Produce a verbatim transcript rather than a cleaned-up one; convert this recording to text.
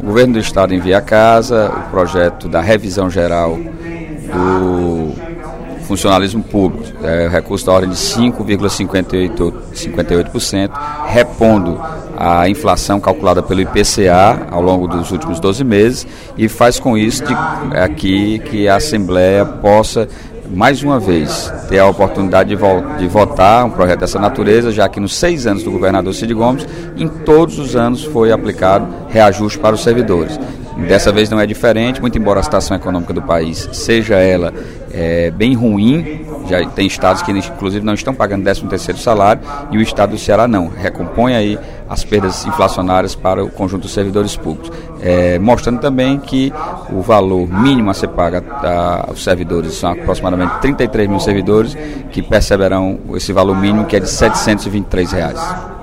O governo do estado envia a casa o projeto da revisão geral do funcionalismo público, é, recurso da ordem de cinco vírgula cinquenta e oito por cento, repondo a inflação calculada pelo I P C A ao longo dos últimos doze meses, e faz com isso de, aqui que a Assembleia possa, mais uma vez, ter a oportunidade de, vo- de votar um projeto dessa natureza, já que nos seis anos do governador Cid Gomes, em todos os anos foi aplicado reajuste para os servidores. Dessa vez não é diferente, muito embora a situação econômica do país seja ela é, bem ruim, já tem estados que inclusive não estão pagando décimo terceiro salário, e o estado do Ceará não, recompõe aí as perdas inflacionárias para o conjunto dos servidores públicos, é, mostrando também que o valor mínimo a ser pago aos servidores, são aproximadamente trinta e três mil servidores que perceberão esse valor mínimo, que é de setecentos e vinte e três reais.